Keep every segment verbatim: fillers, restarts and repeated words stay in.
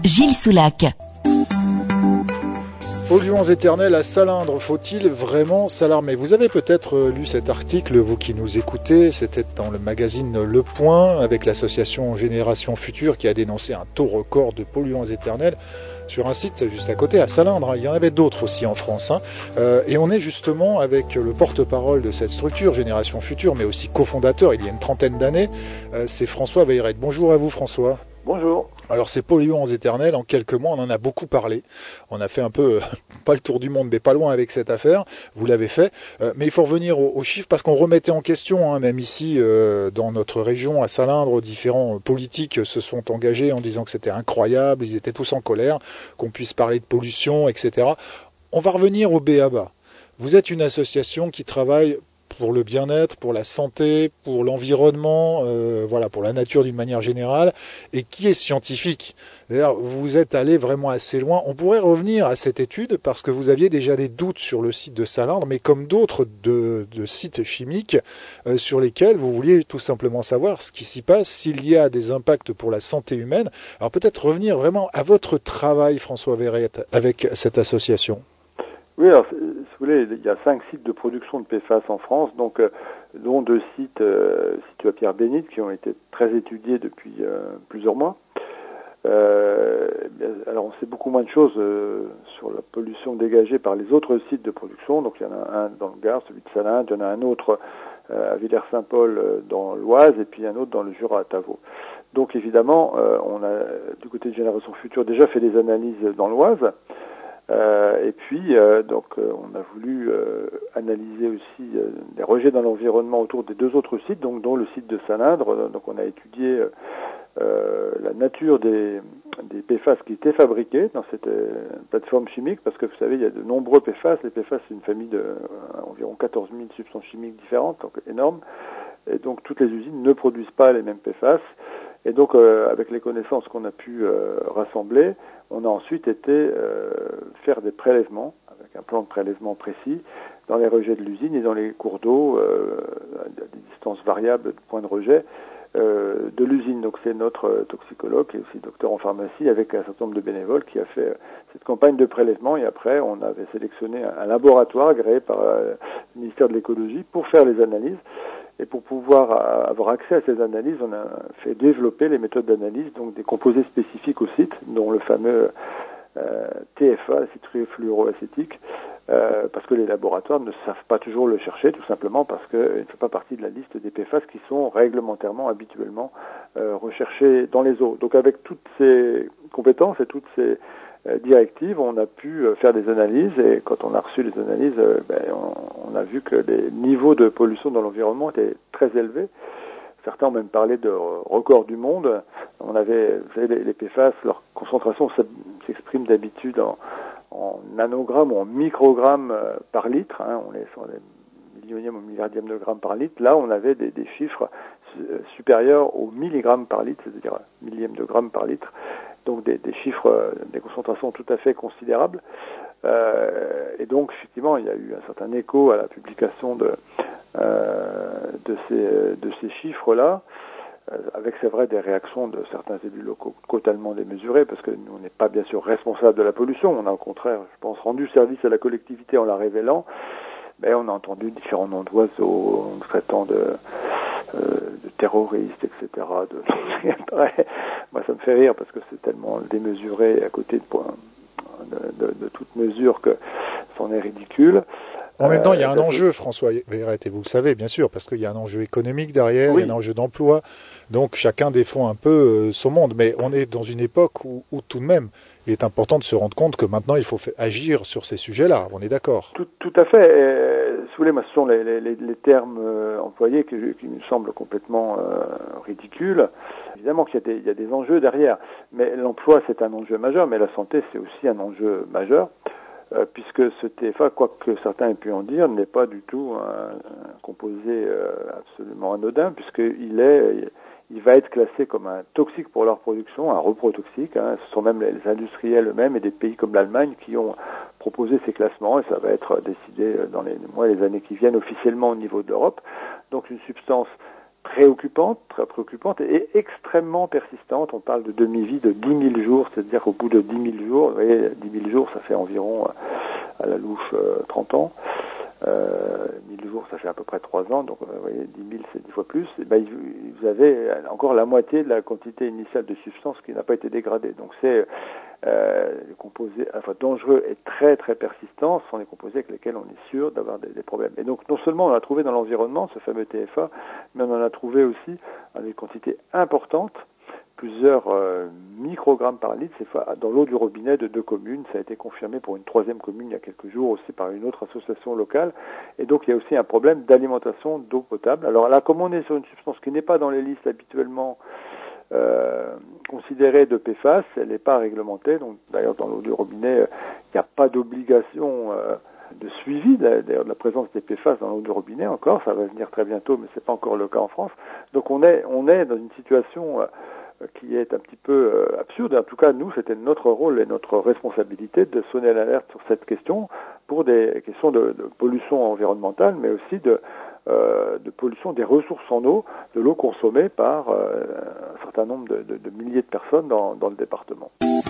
Gilles Soulac. Polluants éternels à Salindre, faut-il vraiment s'alarmer? Vous avez peut-être lu cet article, vous qui nous écoutez, c'était dans le magazine Le Point, avec l'association Génération Future qui a dénoncé un taux record de polluants éternels sur un site juste à côté, à Salindre. Il y en avait d'autres aussi en France. Hein. Euh, et on est justement avec le porte-parole de cette structure, Génération Future, mais aussi cofondateur il y a une trentaine d'années, euh, c'est François Veilleret. Bonjour à vous François. Bonjour. Alors ces polluants éternels, en quelques mois, on en a beaucoup parlé. On a fait un peu, euh, pas le tour du monde, mais pas loin avec cette affaire. Vous l'avez fait. Euh, mais il faut revenir aux, aux chiffres parce qu'on remettait en question, hein, même ici, euh, dans notre région, à Salindre, différents politiques se sont engagés en disant que c'était incroyable, ils étaient tous en colère, qu'on puisse parler de pollution, et cetera. On va revenir au B A B A. Vous êtes une association qui travaille pour le bien-être, pour la santé, pour l'environnement, euh, voilà, pour la nature d'une manière générale, et qui est scientifique. D'ailleurs, vous êtes allé vraiment assez loin. On pourrait revenir à cette étude parce que vous aviez déjà des doutes sur le site de Salindre, mais comme d'autres de, de sites chimiques euh, sur lesquels vous vouliez tout simplement savoir ce qui s'y passe, s'il y a des impacts pour la santé humaine. Alors peut-être revenir vraiment à votre travail, François Veilleret, avec cette association. Oui, alors, si vous voulez, il y a cinq sites de production de P F A S en France, donc euh, dont deux sites euh, situés à Pierre-Bénite qui ont été très étudiés depuis euh, plusieurs mois. Euh, alors, on sait beaucoup moins de choses euh, sur la pollution dégagée par les autres sites de production. Donc, il y en a un dans le Gard, celui de Salindre, il y en a un autre euh, à Villers-Saint-Paul euh, dans l'Oise, et puis un autre dans le Jura à Tavaux. Donc, évidemment, euh, on a du côté de Génération Future déjà fait des analyses dans l'Oise. Euh, et puis, euh, donc, euh, on a voulu euh, analyser aussi euh, les rejets dans l'environnement autour des deux autres sites, donc dont le site de Salindre. Donc, on a étudié euh, la nature des, des P F A S qui étaient fabriqués dans cette euh, plateforme chimique, parce que vous savez, il y a de nombreux P F A S. Les P F A S, c'est une famille de euh, environ quatorze mille substances chimiques différentes, donc énorme. Et donc, toutes les usines ne produisent pas les mêmes P F A S. Et donc, euh, avec les connaissances qu'on a pu euh, rassembler, on a ensuite été euh, faire des prélèvements, avec un plan de prélèvement précis, dans les rejets de l'usine et dans les cours d'eau, euh, à des distances variables de points de rejet euh, de l'usine. Donc, c'est notre toxicologue et aussi docteur en pharmacie, avec un certain nombre de bénévoles, qui a fait euh, cette campagne de prélèvement. Et après, on avait sélectionné un, un laboratoire agréé par euh, le ministère de l'écologie pour faire les analyses. Et pour pouvoir avoir accès à ces analyses, on a fait développer les méthodes d'analyse, donc des composés spécifiques au site, dont le fameux euh, T F A, l'acide fluoroacétique, euh, parce que les laboratoires ne savent pas toujours le chercher, tout simplement parce qu'il ne fait pas partie de la liste des P F A S qui sont réglementairement, habituellement euh, recherchés dans les eaux. Donc avec toutes ces compétences et toutes ces euh, directives, on a pu euh, faire des analyses, et quand on a reçu les analyses, euh, ben, on, on a vu que les niveaux de pollution dans l'environnement étaient très élevés. Certains ont même parlé de record du monde. On avait, vous savez, les, les P F A S, leur concentration s'exprime d'habitude en, en nanogrammes ou en microgrammes euh, par litre. Hein. On est sur les millionièmes ou milliardièmes de grammes par litre. Là, on avait des, des chiffres euh, supérieurs aux milligrammes par litre, c'est-à-dire millième de grammes par litre. Donc des, des chiffres, euh, des concentrations tout à fait considérables. Euh, et donc, effectivement, il y a eu un certain écho à la publication de, euh, de ces, de ces chiffres-là, euh, avec, c'est vrai, des réactions de certains élus locaux totalement démesurées, parce que nous, on n'est pas, bien sûr, responsable de la pollution. On a, au contraire, je pense, rendu service à la collectivité en la révélant. Mais on a entendu différents noms d'oiseaux, en traitant de... Euh, de terroristes, et cetera. De... Moi, ça me fait rire parce que c'est tellement démesuré à côté de, de, de, de toute mesure que c'en est ridicule. En même temps, il y a un euh, enjeu, François Veilleret, et vous le savez, bien sûr, parce qu'il y a un enjeu économique derrière, oui. Il y a un enjeu d'emploi, donc chacun défend un peu euh, son monde. Mais on est dans une époque où, où tout de même, il est important de se rendre compte que maintenant, il faut agir sur ces sujets-là. On est d'accord. Tout, tout à fait. Euh, si vous voulez, moi, ce sont les, les, les termes euh, employés qui, qui me semblent complètement euh, ridicules. Évidemment qu'il y a, des, il y a des enjeux derrière, mais l'emploi, c'est un enjeu majeur, mais la santé, c'est aussi un enjeu majeur, euh, puisque ce T F A, quoi que certains aient pu en dire, n'est pas du tout un, un composé euh, absolument anodin, puisqu'il est... Il va être classé comme un toxique pour leur production, un reprotoxique. Hein. Ce sont même les industriels eux-mêmes et des pays comme l'Allemagne qui ont proposé ces classements, et ça va être décidé dans les mois et les années qui viennent officiellement au niveau de l'Europe. Donc une substance préoccupante, très préoccupante et extrêmement persistante. On parle de demi-vie de dix mille jours, c'est-à-dire qu'au bout de dix mille jours, vous voyez, dix mille jours, ça fait environ, à la louche, trente ans. Euh, mille jours, ça fait à peu près trois ans, donc vous voyez, dix mille, c'est dix fois plus. Et ben, vous avez encore la moitié de la quantité initiale de substance qui n'a pas été dégradée. Donc c'est euh, les composés, enfin dangereux et très très persistants, ce sont les composés avec lesquels on est sûr d'avoir des, des problèmes. Et donc non seulement on l'a trouvé dans l'environnement, ce fameux T F A, mais on en a trouvé aussi dans des quantités importantes, plusieurs euh, microgrammes par litre, c'est dans l'eau du robinet de deux communes. Ça a été confirmé pour une troisième commune il y a quelques jours aussi par une autre association locale. Et donc il y a aussi un problème d'alimentation d'eau potable. Alors là, comme on est sur une substance qui n'est pas dans les listes habituellement euh, considérées de P F A S, elle n'est pas réglementée. Donc d'ailleurs dans l'eau du robinet, il n'y a pas d'obligation euh, de suivi d'ailleurs de la présence des P F A S dans l'eau du robinet encore. Ça va venir très bientôt, mais c'est pas encore le cas en France. Donc on est on est dans une situation euh, qui est un petit peu euh, absurde. En tout cas, nous, c'était notre rôle et notre responsabilité de sonner l'alerte sur cette question pour des questions de, de pollution environnementale, mais aussi de, euh, de pollution des ressources en eau, de l'eau consommée par euh, un certain nombre de, de, de milliers de personnes dans, dans le département.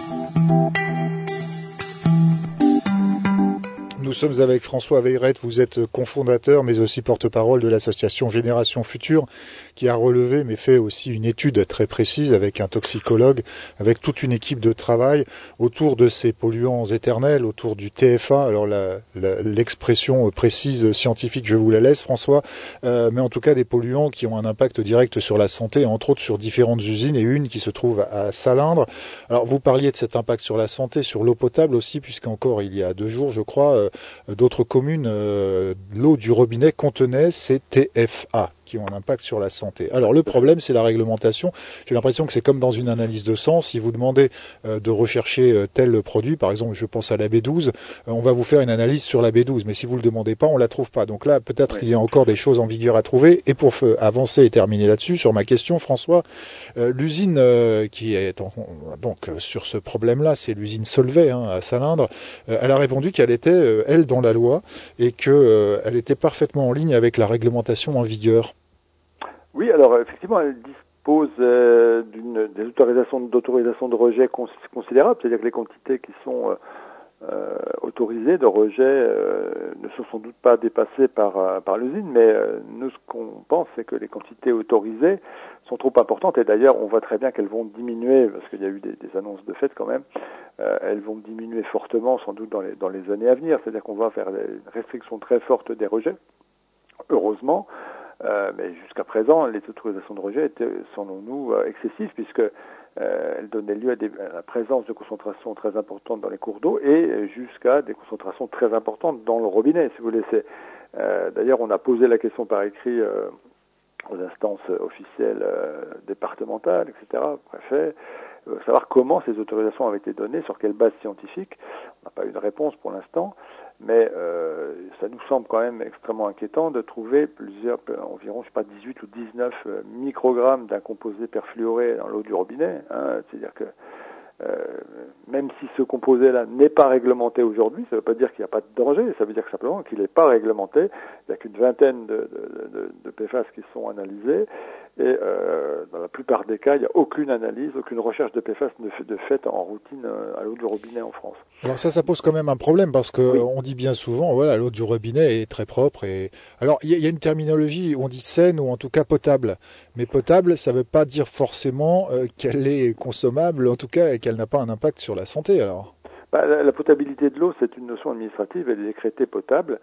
Nous sommes avec François Veyrette, vous êtes cofondateur mais aussi porte-parole de l'association Génération Future qui a relevé mais fait aussi une étude très précise avec un toxicologue, avec toute une équipe de travail autour de ces polluants éternels, autour du T F A. Alors la, la, l'expression précise scientifique, je vous la laisse François, euh, mais en tout cas des polluants qui ont un impact direct sur la santé, entre autres sur différentes usines et une qui se trouve à Salindre. Alors vous parliez de cet impact sur la santé, sur l'eau potable aussi, puisqu'encore il y a deux jours je crois, euh, d'autres communes, euh, l'eau du robinet contenait ces T F A qui ont un impact sur la santé. Alors le problème, c'est la réglementation. J'ai l'impression que c'est comme dans une analyse de sang. Si vous demandez euh, de rechercher euh, tel produit, par exemple, je pense à la B douze, euh, on va vous faire une analyse sur la B douze. Mais si vous le demandez pas, on la trouve pas. Donc là, peut-être qu'il y a encore des choses en vigueur à trouver. Et pour euh, avancer et terminer là-dessus, sur ma question, François, euh, l'usine euh, qui est en, donc euh, sur ce problème-là, c'est l'usine Solvay hein, à Salindre. Euh, elle a répondu qu'elle était euh, elle dans la loi et que euh, elle était parfaitement en ligne avec la réglementation en vigueur. Oui, alors effectivement, elle dispose euh, d'une des autorisations d'autorisation de rejet cons, considérables, c'est-à-dire que les quantités qui sont euh, euh, autorisées de rejet euh, ne sont sans doute pas dépassées par euh, par l'usine, mais euh, nous ce qu'on pense c'est que les quantités autorisées sont trop importantes et d'ailleurs on voit très bien qu'elles vont diminuer parce qu'il y a eu des, des annonces de fait quand même. Euh, elles vont diminuer fortement sans doute dans les dans les années à venir, c'est-à-dire qu'on va faire des restrictions très fortes des rejets. Heureusement. Euh, mais jusqu'à présent, les autorisations de rejet étaient, selon nous, euh, excessives puisque euh, elles donnaient lieu à, des, à la présence de concentrations très importantes dans les cours d'eau et jusqu'à des concentrations très importantes dans le robinet, si vous voulez. Euh, d'ailleurs, on a posé la question par écrit euh, aux instances officielles euh, départementales, et cetera, préfet, euh, savoir comment ces autorisations avaient été données, sur quelle base scientifique. On n'a pas eu de réponse pour l'instant. Mais euh, ça nous semble quand même extrêmement inquiétant de trouver plusieurs, environ, je sais pas, dix-huit ou dix-neuf euh, microgrammes d'un composé perfluoré dans l'eau du robinet. Hein, c'est-à-dire que euh, même si ce composé-là n'est pas réglementé aujourd'hui, ça ne veut pas dire qu'il n'y a pas de danger, ça veut dire simplement qu'il n'est pas réglementé. Il n'y a qu'une vingtaine de, de, de, de P F A S qui sont analysés. Et euh, dans la plupart des cas, il n'y a aucune analyse, aucune recherche de P F A S de, de fait en routine à l'eau du robinet en France. Alors ça, ça pose quand même un problème parce que oui. on dit bien souvent, voilà, l'eau du robinet est très propre. Et alors il y, y a une terminologie où on dit saine ou en tout cas potable. Mais potable, ça ne veut pas dire forcément euh, qu'elle est consommable, en tout cas, et qu'elle n'a pas un impact sur la santé. Alors. Bah, la, la potabilité de l'eau, c'est une notion administrative. Elle est décrétée potable.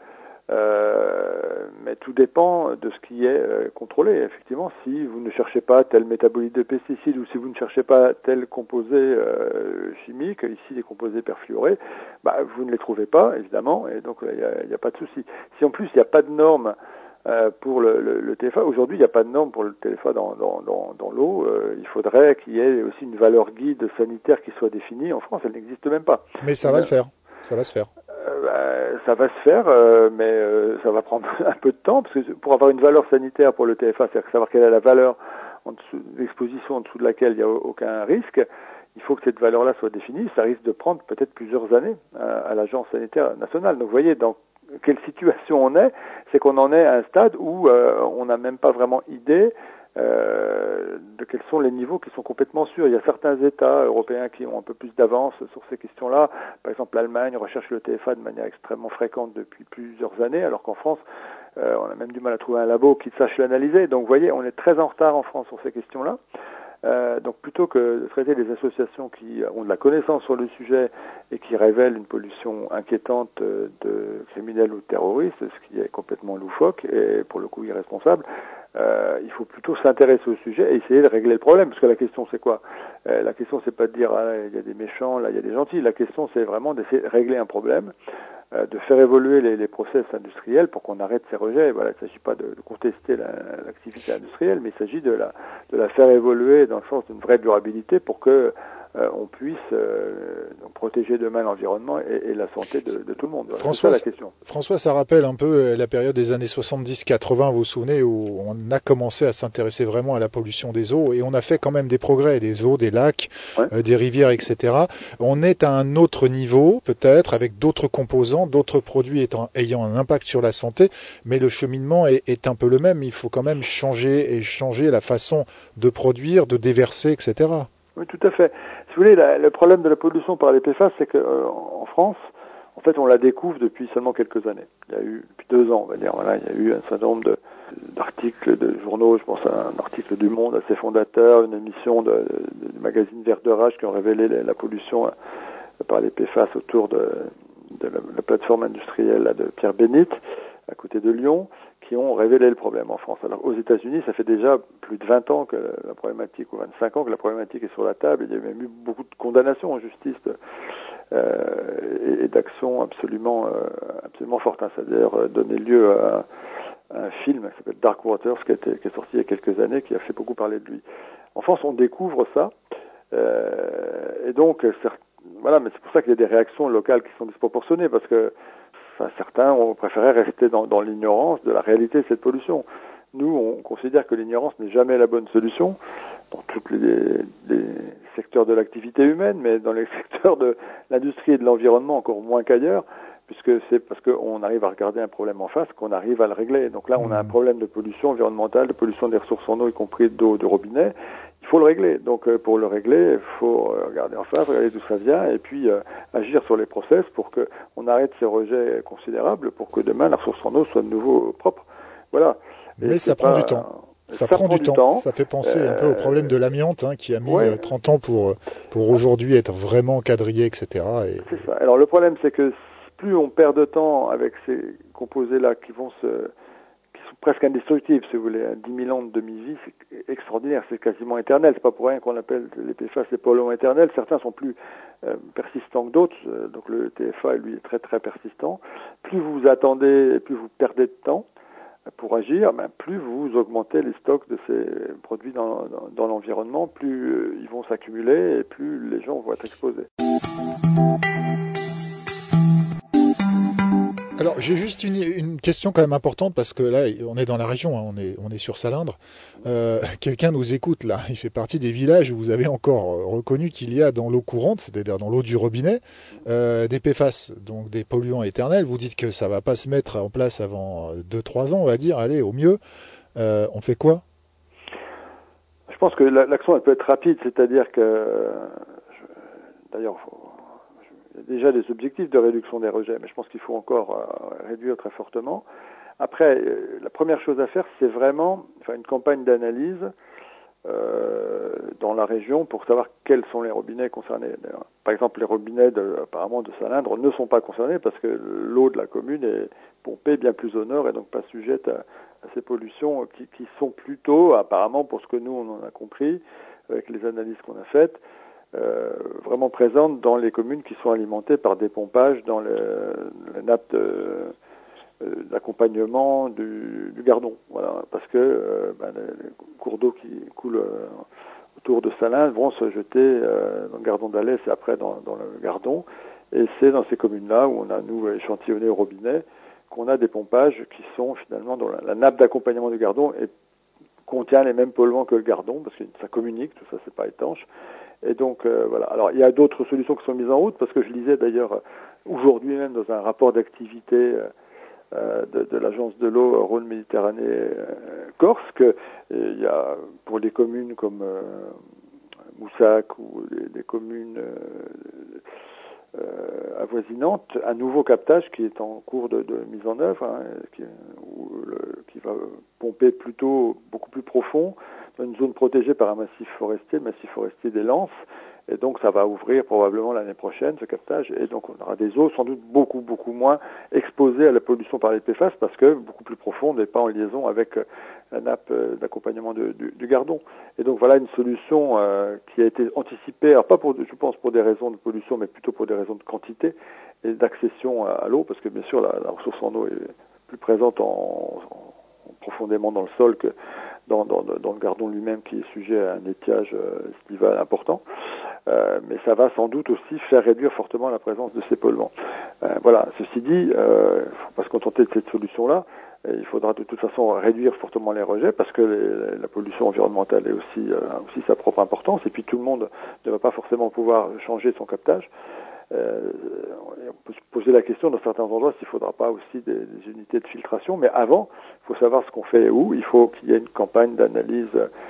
Euh, mais tout dépend de ce qui est euh, contrôlé. Effectivement, si vous ne cherchez pas tel métabolite de pesticides ou si vous ne cherchez pas tel composé euh, chimique, ici les composés perfluorés, bah, vous ne les trouvez pas, évidemment, et donc il n'y a, a pas de souci. Si en plus il n'y a pas de normes euh, pour le, le, le T F A, aujourd'hui il n'y a pas de normes pour le T F A dans, dans, dans, dans l'eau, euh, il faudrait qu'il y ait aussi une valeur guide sanitaire qui soit définie. En France, elle n'existe même pas. Mais ça va euh, le faire, ça va se faire. Euh, bah, ça va se faire, euh, mais euh, ça va prendre un peu de temps, parce que pour avoir une valeur sanitaire pour le T F A, c'est-à-dire savoir quelle est la valeur en dessous, l'exposition en dessous de laquelle il n'y a aucun risque, il faut que cette valeur-là soit définie. Ça risque de prendre peut-être plusieurs années à, à l'Agence sanitaire nationale. Donc vous voyez dans quelle situation on est, c'est qu'on en est à un stade où euh, on n'a même pas vraiment idée euh, de quels sont les niveaux qui sont complètement sûrs. Il y a certains États européens qui ont un peu plus d'avance sur ces questions-là. Par exemple, l'Allemagne recherche le T F A de manière extrêmement fréquente depuis plusieurs années, alors qu'en France, euh, on a même du mal à trouver un labo qui sache l'analyser. Donc, vous voyez, on est très en retard en France sur ces questions-là. Euh, donc plutôt que de traiter des associations qui ont de la connaissance sur le sujet et qui révèlent une pollution inquiétante de criminels ou de terroristes, ce qui est complètement loufoque et pour le coup irresponsable, euh, il faut plutôt s'intéresser au sujet et essayer de régler le problème. Parce que la question c'est quoi? euh, La question c'est pas de dire ah, il y a des méchants, là il y a des gentils. La question c'est vraiment d'essayer de régler un problème, euh, de faire évoluer les, les process industriels pour qu'on arrête ces rejets. Voilà, il ne s'agit pas de, de contester la, l'activité industrielle, mais il s'agit de la, de la faire évoluer dans le sens d'une vraie durabilité pour que euh, on puisse euh, donc protéger demain l'environnement et, et la santé de, de tout le monde. Voilà, François, c'est ça la question. François, ça rappelle un peu la période des années soixante-dix quatre-vingts, vous vous souvenez, où on a commencé à s'intéresser vraiment à la pollution des eaux et on a fait quand même des progrès, des eaux, des lacs, ouais. euh, des rivières, et cetera. On est à un autre niveau, peut-être, avec d'autres composants, d'autres produits étant, ayant un impact sur la santé, mais le cheminement est, est un peu le même. Il faut quand même changer et changer la façon de produire, de déverser, et cetera. Oui, tout à fait. Si vous voulez, la, le problème de la pollution par les P F A S, c'est qu'en euh, France, en fait, on la découvre depuis seulement quelques années. Il y a eu, depuis deux ans, on va dire, voilà, il y a eu un certain nombre de, d'articles de journaux, je pense à un article du Monde assez fondateur, une émission de, de, du magazine Vert de Rage qui ont révélé la, la pollution euh, par les P F A S autour de, de la, la plateforme industrielle là, de Pierre Bénite, à côté de Lyon, qui ont révélé le problème en France. Alors aux États-Unis, ça fait déjà plus de vingt ans que la problématique, ou vingt-cinq ans que la problématique est sur la table. Il y a même eu beaucoup de condamnations en justice euh, et, et d'actions absolument, euh, absolument fortes. Hein. C'est-à-dire euh, donner lieu à, à un film qui s'appelle Dark Waters, qui, a été, qui est sorti il y a quelques années, qui a fait beaucoup parler de lui. En France, on découvre ça, euh, et donc voilà, mais c'est pour ça qu'il y a des réactions locales qui sont disproportionnées, parce que enfin, certains ont préféré rester dans, dans l'ignorance de la réalité de cette pollution. Nous, on considère que l'ignorance n'est jamais la bonne solution dans tous les, les secteurs de l'activité humaine, mais dans les secteurs de l'industrie et de l'environnement encore moins qu'ailleurs, puisque c'est parce qu'on arrive à regarder un problème en face qu'on arrive à le régler. Donc là, on a un problème de pollution environnementale, de pollution des ressources en eau, y compris d'eau de robinet. Il faut le régler. Donc euh, pour le régler, il faut euh, regarder en face, regarder d'où ça vient, et puis euh, agir sur les process pour que on arrête ces rejets considérables, pour que demain la ressource en eau soit de nouveau propre. Voilà. Et Mais ça prend pas... du temps. Ça, ça prend, prend du, du temps. temps. Ça fait penser euh... un peu au problème de l'amiante, hein, qui a mis ouais. trente ans pour pour aujourd'hui être vraiment quadrillé, et cetera. Et... C'est ça. Alors le problème, c'est que plus on perd de temps avec ces composés-là qui vont se presque indestructible, si vous voulez. dix mille ans de demi-vie, c'est extraordinaire, c'est quasiment éternel. C'est pas pour rien qu'on appelle les P F A S les polluants éternels. Certains sont plus euh, persistants que d'autres, euh, donc le T F A, lui, est très très persistant. Plus vous attendez et plus vous perdez de temps pour agir, ben, plus vous augmentez les stocks de ces produits dans, dans, dans l'environnement, plus euh, ils vont s'accumuler et plus les gens vont être exposés. Alors j'ai juste une, une question quand même importante, parce que là on est dans la région, hein, on est on est sur Salindre. Euh, quelqu'un nous écoute là, il fait partie des villages où vous avez encore reconnu qu'il y a dans l'eau courante, c'est-à-dire dans l'eau du robinet, euh, des P F A S, donc des polluants éternels. Vous dites que ça va pas se mettre en place avant deux trois ans, on va dire, allez au mieux. Euh, on fait quoi? Je pense que l'action elle peut être rapide, c'est-à-dire que je, d'ailleurs faut... Il y a déjà des objectifs de réduction des rejets, mais je pense qu'il faut encore euh, réduire très fortement. Après, euh, la première chose à faire, c'est vraiment faire une campagne d'analyse euh, dans la région pour savoir quels sont les robinets concernés. Par exemple, les robinets de, apparemment de Salindre ne sont pas concernés parce que l'eau de la commune est pompée bien plus au nord et donc pas sujette à, à ces pollutions qui, qui sont plutôt, apparemment, pour ce que nous on en a compris, avec les analyses qu'on a faites, Euh, vraiment présente dans les communes qui sont alimentées par des pompages dans le, la nappe de, euh, d'accompagnement du, du Gardon. Voilà, parce que euh, ben, les, les cours d'eau qui coulent euh, autour de Salins vont se jeter euh, dans le Gardon d'Alès et après dans, dans le Gardon. Et c'est dans ces communes-là où on a, nous, échantillonné au robinet, qu'on a des pompages qui sont finalement dans la, la nappe d'accompagnement du Gardon et contient les mêmes polluants que le Gardon, parce que ça communique, tout ça, c'est pas étanche. Et donc, euh, voilà. Alors, il y a d'autres solutions qui sont mises en route, parce que je lisais d'ailleurs aujourd'hui même dans un rapport d'activité euh, euh, de, de l'agence de l'eau Rhône-Méditerranée-Corse, que il y a pour les communes comme euh, Moussac ou les, les communes euh, euh, avoisinantes, un nouveau captage qui est en cours de, de mise en œuvre, hein, qui, où le, qui va pomper plutôt beaucoup plus profond dans une zone protégée par un massif forestier, le massif forestier des Lances. Et donc ça va ouvrir probablement l'année prochaine, ce captage, et donc on aura des eaux sans doute beaucoup, beaucoup moins exposées à la pollution par les P F A S, parce que beaucoup plus profondes et pas en liaison avec la nappe d'accompagnement du, du Gardon. Et donc voilà une solution euh, qui a été anticipée, alors pas pour, je pense pour des raisons de pollution, mais plutôt pour des raisons de quantité et d'accession à, à l'eau, parce que bien sûr la, la ressource en eau est plus présente en, en, profondément dans le sol que dans, dans, dans le Gardon lui-même, qui est sujet à un étiage euh, estival important. Euh, mais ça va sans doute aussi faire réduire fortement la présence de ces polluants. Euh, voilà. Ceci dit, euh, faut pas se contenter de cette solution-là. Il faudra de toute façon réduire fortement les rejets, parce que les, la pollution environnementale est aussi, euh, aussi sa propre importance. Et puis tout le monde ne va pas forcément pouvoir changer son captage. Euh, on peut se poser la question dans certains endroits s'il ne faudra pas aussi des, des unités de filtration. Mais avant, il faut savoir ce qu'on fait et où. Il faut qu'il y ait une campagne d'analyse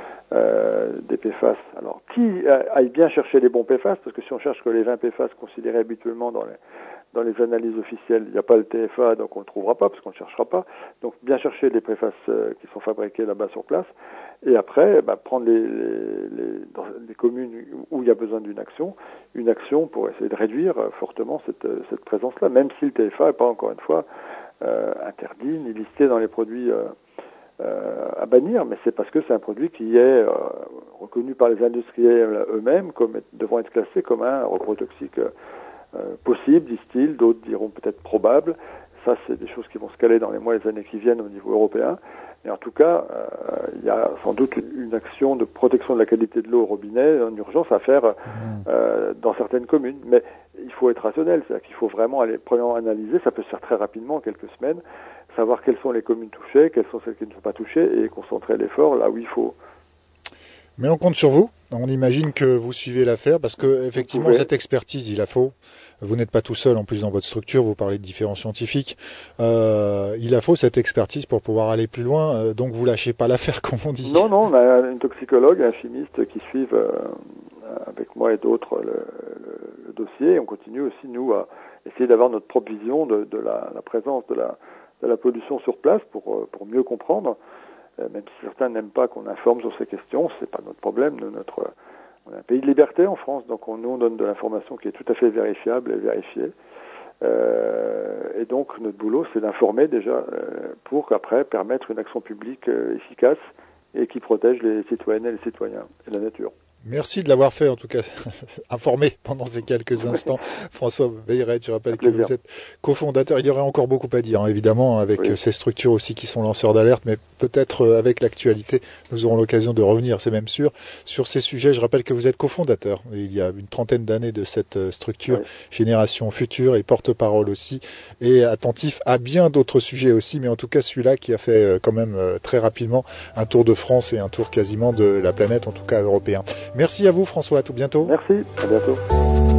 Euh, des P F A S. Alors, qui aille bien chercher les bons P F A S, parce que si on cherche que les vingt P F A S considérés habituellement dans les, dans les analyses officielles, il n'y a pas le T F A, donc on ne le trouvera pas, parce qu'on ne cherchera pas. Donc, bien chercher les P F A S euh, qui sont fabriqués là-bas sur place, et après, bah, prendre les, les, les, dans les communes où il y a besoin d'une action, une action pour essayer de réduire euh, fortement cette, cette présence-là, même si le T F A n'est pas, encore une fois, euh, interdit, ni listé dans les produits euh, Euh, à bannir, mais c'est parce que c'est un produit qui est euh, reconnu par les industriels eux-mêmes comme être, devant être classé comme un reprotoxique euh, possible, disent-ils, d'autres diront peut-être probable. Ça, c'est des choses qui vont se caler dans les mois et les années qui viennent au niveau européen. Et en tout cas, euh, il y a sans doute une action de protection de la qualité de l'eau au robinet en urgence à faire euh, dans certaines communes. Mais il faut être rationnel, c'est-à-dire qu'il faut vraiment aller premièrement analyser, ça peut se faire très rapidement en quelques semaines, savoir quelles sont les communes touchées, quelles sont celles qui ne sont pas touchées, et concentrer l'effort là où il faut. Mais on compte sur vous. On imagine que vous suivez l'affaire, parce que effectivement cette expertise, il la faut. Vous n'êtes pas tout seul en plus dans votre structure. Vous parlez de différents scientifiques. Euh, il la faut cette expertise pour pouvoir aller plus loin. Euh, donc vous lâchez pas l'affaire, comme on dit. Non, non. On a une toxicologue, un chimiste qui suivent euh, avec moi et d'autres le, le, le dossier. Et on continue aussi nous à essayer d'avoir notre propre vision de, de la, la présence de la, de la pollution sur place pour pour mieux comprendre. Même si certains n'aiment pas qu'on informe sur ces questions, c'est pas notre problème. Nous, notre, on est un pays de liberté en France, donc on, nous on donne de l'information qui est tout à fait vérifiable et vérifiée. Euh, et donc notre boulot, c'est d'informer déjà euh, pour qu'après permettre une action publique euh, efficace et qui protège les citoyennes et les citoyens et la nature. Merci de l'avoir fait, en tout cas, informé pendant ces quelques instants. François Veilleret, je rappelle que vous êtes cofondateur. Il y aurait encore beaucoup à dire, hein, évidemment, avec oui. ces structures aussi qui sont lanceurs d'alerte, mais peut-être euh, avec l'actualité, nous aurons l'occasion de revenir, c'est même sûr, sur ces sujets. Je rappelle que vous êtes cofondateur, il y a une trentaine d'années, de cette euh, structure oui. Génération Future, et porte-parole aussi, et attentif à bien d'autres sujets aussi, mais en tout cas celui-là qui a fait euh, quand même euh, très rapidement un tour de France et un tour quasiment de la planète, en tout cas européen. Merci à vous François, à tout bientôt. Merci, à bientôt.